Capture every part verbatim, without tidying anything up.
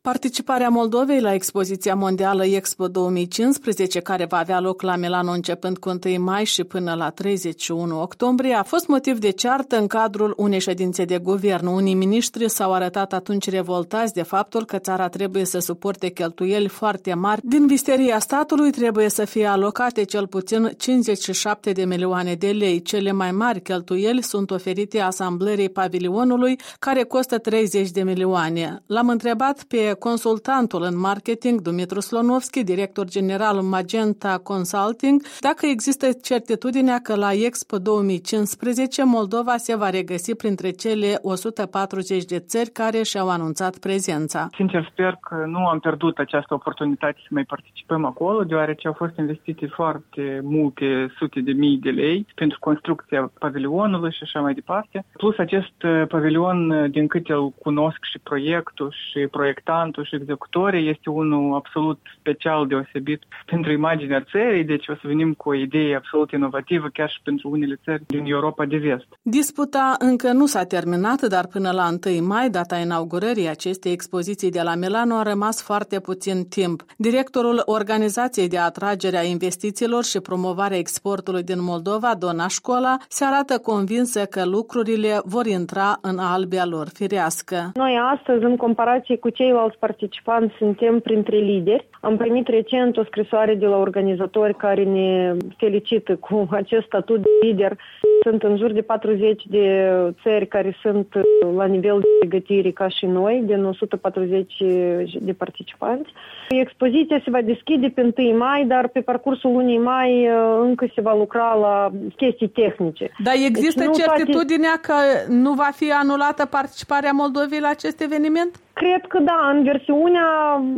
Participarea Moldovei la expoziția mondială Expo două mii cincisprezece, care va avea loc la Milano începând cu întâi mai și până la treizeci și unu octombrie, a fost motiv de ceartă în cadrul unei ședințe de guvern. Unii miniștri s-au arătat atunci revoltați de faptul că țara trebuie să suporte cheltuieli foarte mari. Din visteria statului trebuie să fie alocate cel puțin cincizeci și șapte de milioane de lei. Cele mai mari cheltuieli sunt oferite asamblării pavilionului, care costă treizeci de milioane. L-am întrebat pe consultantul în marketing, Dumitru Slonovski, director general Magenta Consulting, dacă există certitudinea că la Expo două mii cincisprezece Moldova se va regăsi printre cele o sută patruzeci de țări care și-au anunțat prezența. Sincer, sper că nu am pierdut această oportunitate să mai participăm acolo, deoarece au fost investite foarte multe sute de mii de lei pentru construcția pavilionului și așa mai departe. Plus, acest pavilion, din câte îl cunosc și proiectul și proiectantul și executorii, este unul absolut special, deosebit pentru imaginea țării, deci o să venim cu o idee absolut inovativă chiar și pentru unele țări din Europa de Vest. Disputa încă nu s-a terminat, dar până la întâi mai, data inaugurării acestei expoziții de la Milano, a rămas foarte puțin timp. Directorul Organizației de Atragere a Investițiilor și Promovarea Exportului din Moldova, Dona Școla, se arată convinsă că lucrurile vor intra în albia lor firească. Noi astăzi, în comparație cu ceilalți participanți, suntem printre lideri. Am primit recent o scrisoare de la organizatori care ne felicită cu acest statut de lider. Sunt în jur de patruzeci de țări care sunt la nivel de pregătire ca și noi, din o sută patruzeci de participanți. Expoziția se va deschide pe întâi mai, dar pe parcursul lunii mai încă se va lucra la chestii tehnice. Dar există deci certitudinea toate... că nu va fi anulată participarea Moldovei la acest eveniment? Cred că da, în versiunea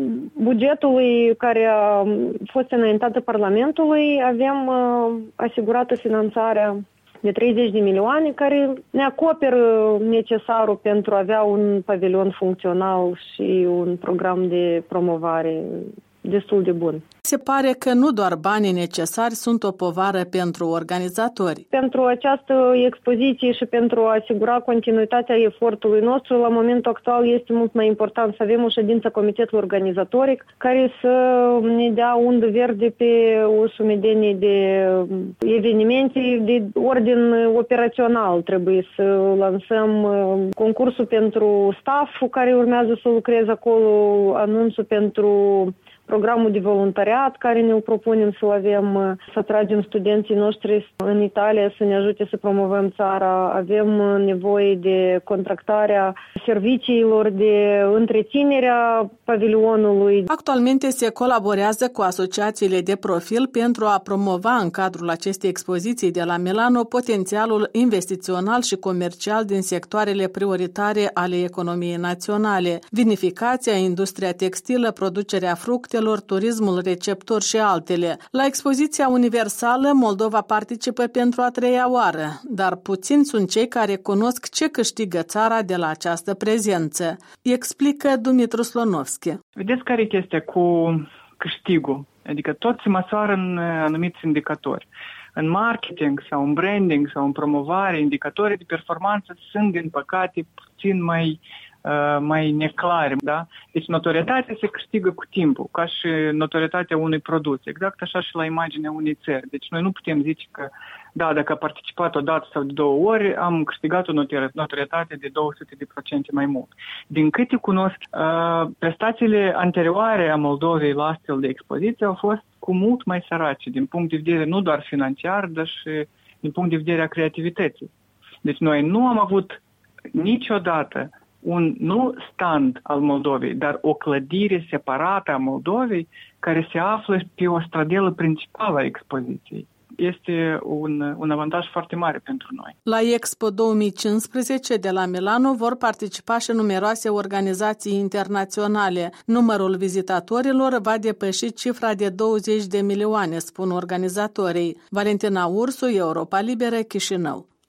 bugetului care a fost înaintată Parlamentului avem uh, asigurată finanțarea de treizeci de milioane care ne acoperă necesarul pentru a avea un pavilion funcțional și un program de promovare destul de bun. Se pare că nu doar banii necesari sunt o povară pentru organizatori. Pentru această expoziție și pentru a asigura continuitatea efortului nostru, la momentul actual este mult mai important să avem o ședință comitetului organizatoric care să ne dea undă verde pe o sumedenie de evenimente de ordin operațional. Trebuie să lansăm concursul pentru staff care urmează să lucreze acolo, anunțul pentru programul de voluntariat care ne propunem să-l avem, să atragem studenții noștri în Italia să ne ajute să promovăm țara. Avem nevoie de contractarea serviciilor, de întreținerea pavilionului. Actualmente se colaborează cu asociațiile de profil pentru a promova în cadrul acestei expoziții de la Milano potențialul investițional și comercial din sectoarele prioritare ale economiei naționale: vinificația, industria textilă, producerea fructelor, turismul receptor și altele. La expoziția universală, Moldova participă pentru a treia oară, dar puțini sunt cei care cunosc ce câștigă țara de la această prezență, explică Dumitru Slonovski. Vedeți care e chestia cu câștigul? Adică tot se măsoară în anumiți indicatori. În marketing sau în branding sau în promovare, indicatorii de performanță sunt, din păcate, puțin mai mai neclare, da? Deci notorietatea se câștigă cu timpul, ca și notorietatea unui produs, exact așa și la imaginea unei țări. Deci noi nu putem zice că, da, dacă a participat o dată sau de două ori, am câștigat o notorietate de două sute de procente mai mult. Din câte cunosc, prestațiile anterioare a Moldovei la astfel de expoziție au fost cu mult mai sărace, din punct de vedere nu doar financiar, dar și din punct de vedere a creativității. Deci noi nu am avut niciodată un nu stand al Moldovei, dar o clădire separată a Moldovei care se află pe o stradelă principală a expoziției. Este un, un avantaj foarte mare pentru noi. La Expo două mii cincisprezece de la Milano vor participa și numeroase organizații internaționale. Numărul vizitatorilor va depăși cifra de douăzeci de milioane, spun organizatorii. Valentina Ursu, Europa Liberă, Chișinău.